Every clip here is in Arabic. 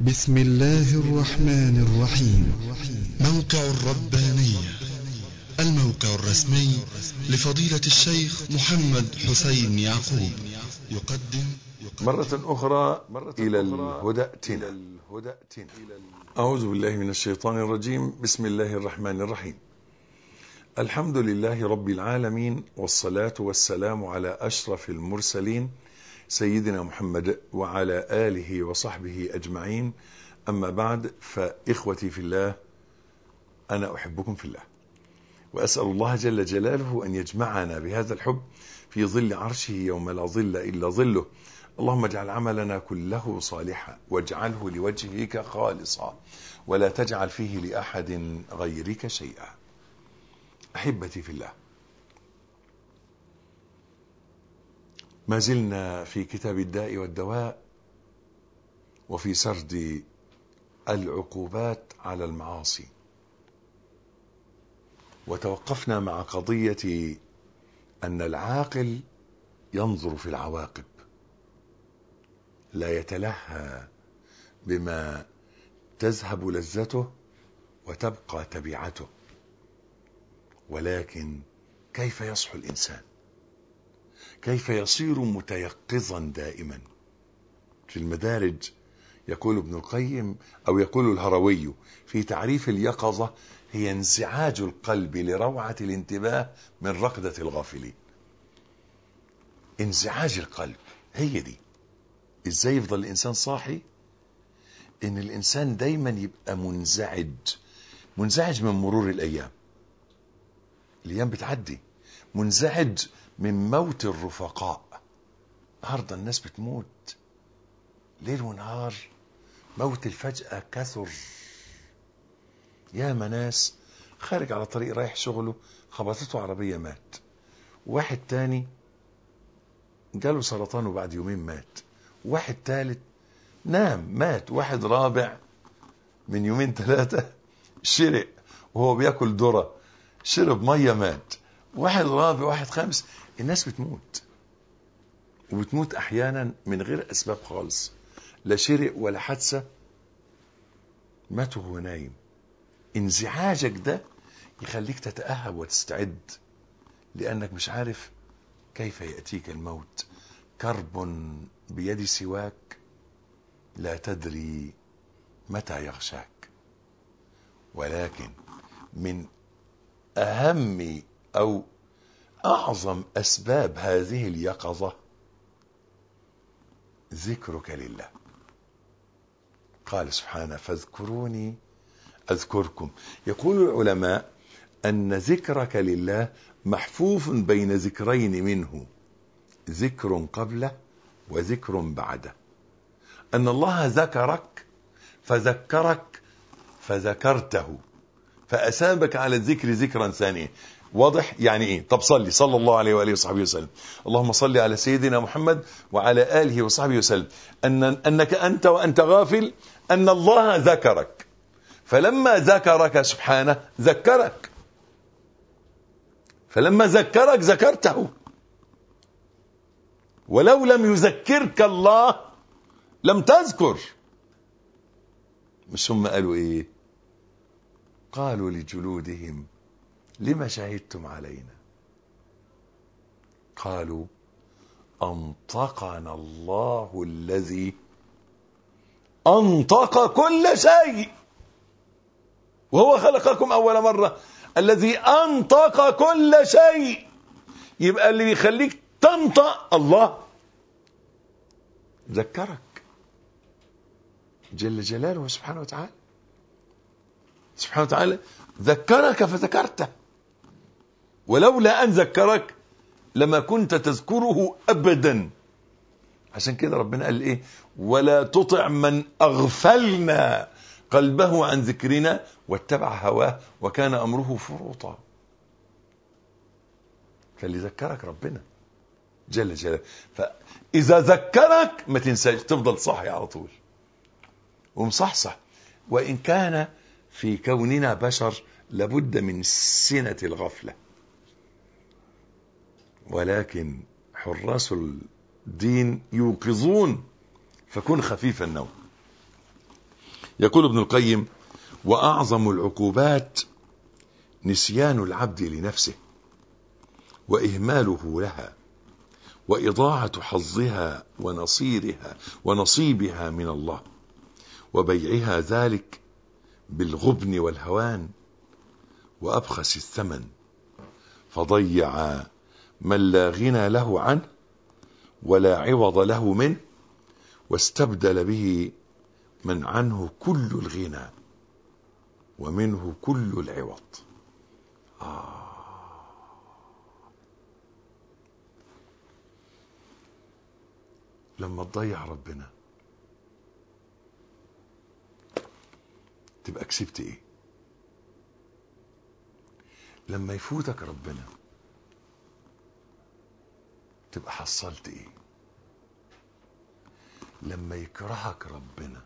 بسم الله الرحمن الرحيم. موقع الربانية، الموقع الرسمي لفضيلة الشيخ محمد حسين يعقوب، يقدم مرة أخرى إلى الهدى ائتنا. أعوذ بالله من الشيطان الرجيم. بسم الله الرحمن الرحيم. الحمد لله رب العالمين، والصلاة والسلام على أشرف المرسلين سيدنا محمد وعلى آله وصحبه أجمعين. أما بعد، فإخوتي في الله، أنا أحبكم في الله، وأسأل الله جل جلاله أن يجمعنا بهذا الحب في ظل عرشه يوم لا ظل إلا ظله. اللهم اجعل عملنا كله صالحا، واجعله لوجهك خالصا، ولا تجعل فيه لأحد غيرك شيئا. أحبتي في الله، ما زلنا في كتاب الداء والدواء، وفي سرد العقوبات على المعاصي، وتوقفنا مع قضية أن العاقل ينظر في العواقب، لا يتلهى بما تذهب لذته وتبقى تبعته، ولكن كيف يصحو الإنسان، كيف يصير متيقظا دائما. في المدارج يقول ابن القيم، أو يقول الهروي في تعريف اليقظة: هي انزعاج القلب لروعة الانتباه من رقدة الغافلين. انزعاج القلب، هي دي. ازاي يفضل الإنسان صاحي؟ ان الإنسان دايما يبقى منزعج من مرور الأيام بتعدي، منزعج من موت الرفقاء. النهارده الناس بتموت ليل ونهار، موت الفجأة كثر. يا ناس خارج على طريق رايح شغله، خبطته عربية مات. واحد تاني جاله سرطان وبعد يومين مات. واحد تالت نام مات. واحد رابع من يومين ثلاثة شرق وهو بياكل ذرة، شرب مية مات. واحد رابع، واحد خامس. الناس بتموت، وبتموت احيانا من غير اسباب خالص، لا شرق ولا حادثة، مات وهو نايم. انزعاجك ده يخليك تتأهب وتستعد، لأنك مش عارف كيف يأتيك الموت. كرب بيد سواك، لا تدري متى يغشاك. ولكن من أهم أو أعظم أسباب هذه اليقظة ذكرك لله. قال سبحانه: فاذكروني أذكركم. يقول العلماء أن ذكرك لله محفوف بين ذكرين منه: ذكر قبله وذكر بعده. أن الله ذكرك فذكرك فذكرته، فأسابك على الذكر ذكرا ثانيا. واضح يعني ايه؟ طب صلى الله عليه وآله وصحبه وسلم. اللهم صل على سيدنا محمد وعلى آله وصحبه وسلم. أنك أنت وأنت غافل أن الله ذكرك، فلما ذكرك سبحانه ذكرك، فلما ذكرك ذكرته. ولو لم يذكرك الله لم تذكر. مش هم قالوا ايه؟ قالوا لجلودهم: لما شهدتم علينا؟ قالوا: أنطقنا الله الذي أنطق كل شيء، وهو خلقكم أول مرة. الذي أنطق كل شيء، يبقى اللي بيخليك تنطق الله. ذكرك جل جلاله سبحانه وتعالى. سبحانه وتعالى ذكرك فذكرته، ولولا أن ذكرك لما كنت تذكره أبدا. عشان كده ربنا قال إيه؟ ولا تطع من أغفلنا قلبه عن ذكرنا واتبع هواه وكان أمره فرطا. فاللي ذكرك ربنا جل جلاله. فإذا ذكرك ما تنساش، تفضل صاحي على طول ومصحصح. وإن كان في كوننا بشر لابد من سنة الغفلة، ولكن حراس الدين يوقظون، فكن خفيف النوم. يقول ابن القيم: وأعظم العقوبات نسيان العبد لنفسه وإهماله لها وإضاعة حظها ونصيبها من الله وبيعها ذلك بالغبن والهوان وأبخس الثمن، فضيع من لا غنى له عنه ولا عوض له منه، واستبدل به من عنه كل الغنى ومنه كل العوض. لما تضيع ربنا تبقى كسبت ايه؟ لما يفوتك ربنا تبقى حصلت ايه؟ لما يكرهك ربنا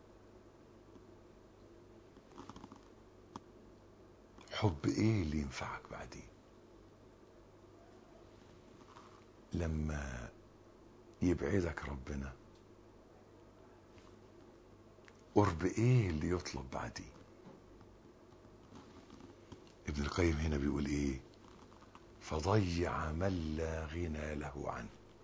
حب ايه اللي ينفعك بعدين؟ لما يبعدك ربنا قرب ايه اللي يطلب بعدين؟ ابن القيم هنا بيقول ايه؟ فضيع من لا غنى له عنه.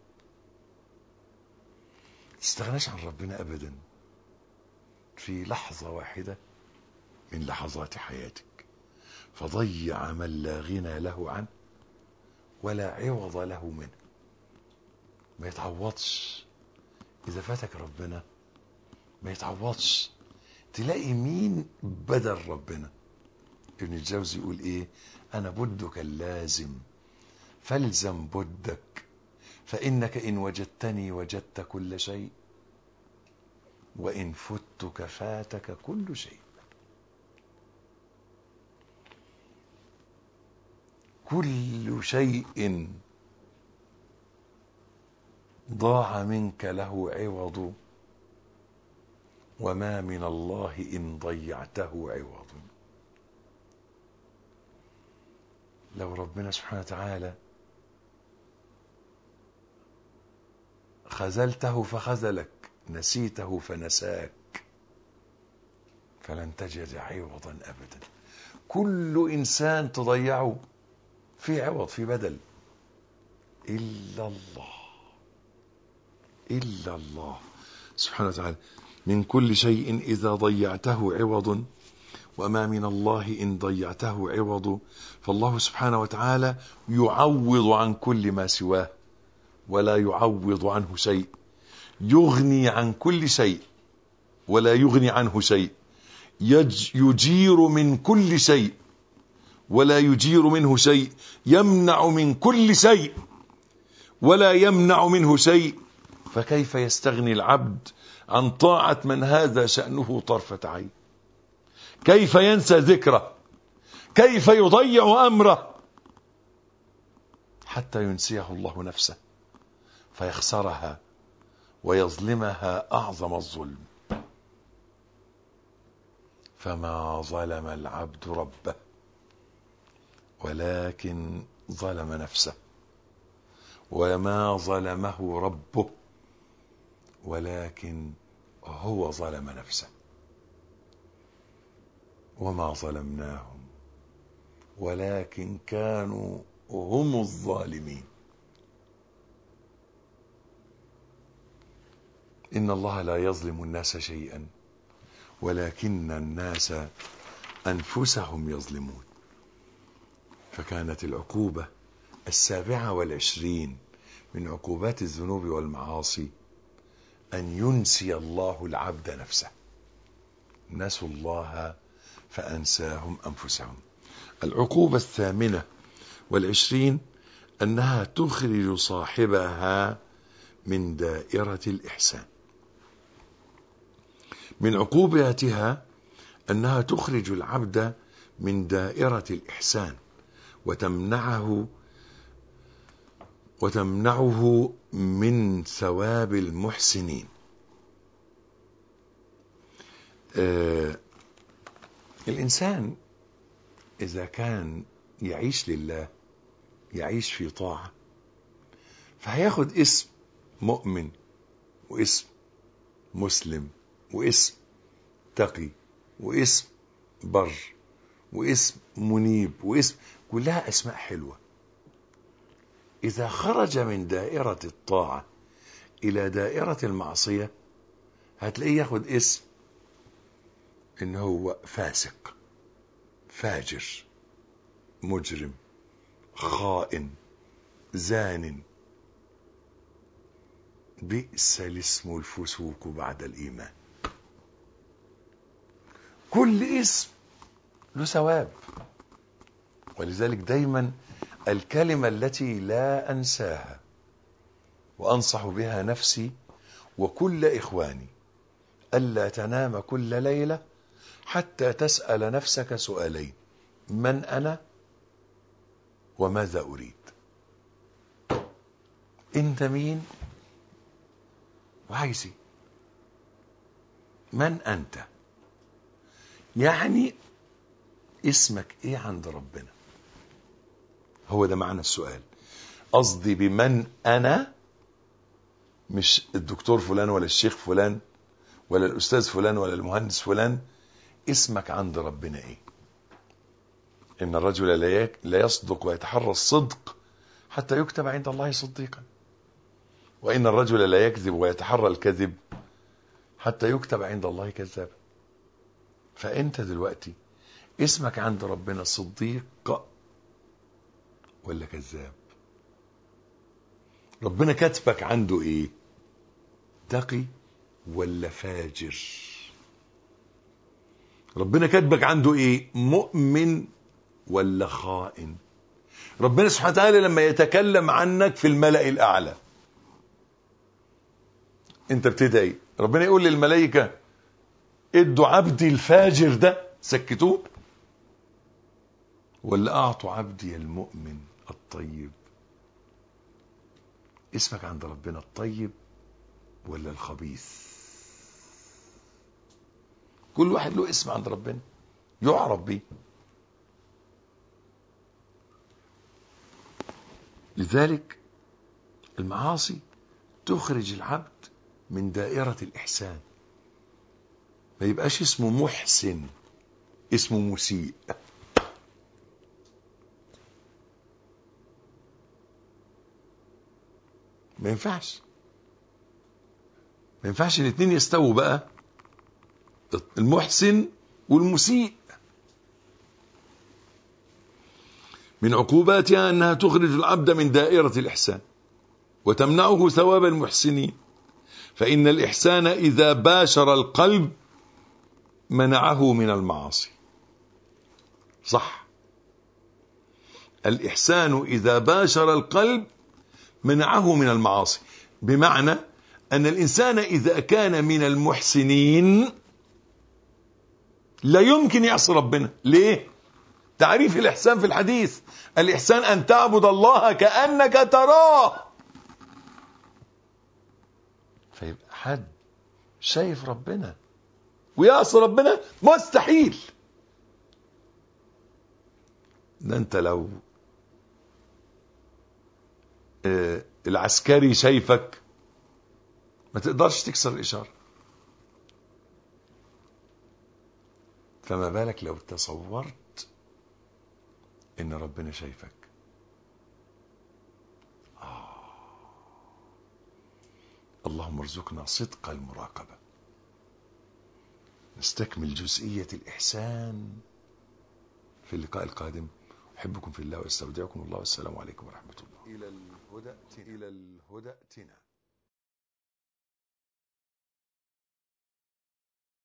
تستغناش عن ربنا ابدا في لحظة واحدة من لحظات حياتك. فضيع من لا غنى له عنه ولا عوض له منه. ما يتعوضش اذا فاتك ربنا، ما يتعوضش. تلاقي مين بدل ربنا؟ ابن الجوزي يقول ايه؟ انا بدك اللازم فالزم بدك، فانك ان وجدتني وجدت كل شيء، وان فتك فاتك كل شيء. كل شيء ضاع منك له عوض، وما من الله إن ضيعته عوض. لو ربنا سبحانه وتعالى خذلته فخذلك، نسيته فنساك، فلن تجد عوضا أبدا. كل إنسان تضيعه في عوض، في بدل، إلا الله سبحانه وتعالى. من كل شيء إذا ضيعته عوض، وما من الله إن ضيعته عوض. فالله سبحانه وتعالى يعوض عن كل ما سواه ولا يعوض عنه شيء، يغني عن كل شيء ولا يغني عنه شيء، يجير من كل شيء ولا يجير منه شيء، يمنع من كل شيء ولا يمنع منه شيء. فكيف يستغني العبد عن طاعة من هذا شأنه طرفة عين؟ كيف ينسى ذكره؟ كيف يضيع أمره حتى ينسيه الله نفسه فيخسرها ويظلمها أعظم الظلم؟ فما ظلم العبد ربه ولكن ظلم نفسه، وما ظلمه ربه ولكن هو ظلم نفسه. وما ظلمناهم ولكن كانوا هم الظالمين. إن الله لا يظلم الناس شيئا ولكن الناس أنفسهم يظلمون. فكانت العقوبة 27 من عقوبات الذنوب والمعاصي أن ينسي الله العبد نفسه. نسوا الله فأنساهم أنفسهم. العقوبة 28 أنها تخرج صاحبها من دائرة الإحسان. من عقوباتها أنها تخرج العبد من دائرة الإحسان وتمنعه من ثواب المحسنين. الإنسان إذا كان يعيش لله، يعيش في طاعة، فهياخد اسم مؤمن واسم مسلم واسم تقي، واسم بر، واسم منيب، واسم كلها أسماء حلوة. إذا خرج من دائرة الطاعة إلى دائرة المعصية هتلاقيه ياخد اسم إن هو فاسق، فاجر، مجرم، خائن، زان. بئس الاسم الفسوق بعد الإيمان. كل اسم له ثواب. ولذلك دايما الكلمة التي لا أنساها وأنصح بها نفسي وكل إخواني ألا تنام كل ليلة حتى تسأل نفسك سؤالين: من أنا وماذا أريد؟ أنت مين وعايز إيه؟ من أنت؟ يعني اسمك إيه عند ربنا؟ هو ده معنى السؤال. قصدي بمن أنا مش الدكتور فلان ولا الشيخ فلان ولا الأستاذ فلان ولا المهندس فلان. اسمك عند ربنا إيه؟ إن الرجل لا يصدق ويتحرى الصدق حتى يكتب عند الله صديقا، وإن الرجل لا يكذب ويتحرى الكذب حتى يكتب عند الله كذابا. فأنت دلوقتي اسمك عند ربنا صديق ولا كذاب؟ ربنا كاتبك عنده ايه؟ تقي ولا فاجر؟ ربنا كاتبك عنده ايه؟ مؤمن ولا خائن؟ ربنا سبحانه وتعالى لما يتكلم عنك في الملأ الأعلى انت بتدعي، ربنا يقول للملائكة ادوا عبدي الفاجر ده سكتوه، ولا اعطوا عبدي المؤمن الطيب؟ اسمك عند ربنا الطيب ولا الخبيث؟ كل واحد له اسم عند ربنا يعرف به. لذلك المعاصي تخرج العبد من دائرة الإحسان، ما يبقاش اسمه محسن، اسمه مسيء. ما ينفعش الاثنين يستووا بقى، المحسن والمسيء. من عقوباتها أنها تخرج العبد من دائرة الإحسان وتمنعه ثواب المحسنين، فإن الإحسان إذا باشر القلب منعه من المعاصي. صح، الإحسان إذا باشر القلب منعه من المعاصي، بمعنى أن الإنسان إذا كان من المحسنين لا يمكن يعصي ربنا. ليه؟ تعريف الإحسان في الحديث: الإحسان أن تعبد الله كأنك تراه. فيبقى حد شايف ربنا ويعصي ربنا؟ مستحيل. ده انت لو العسكري شايفك ما تقدرش تكسر الإشارة، فما بالك لو تصورت ان ربنا شايفك. اللهم ارزقنا صدق المراقبة. نستكمل جزئية الإحسان في اللقاء القادم. أحبكم في الله واستودعكم الله، والسلام عليكم ورحمة الله. إلى الهدى ائتنا.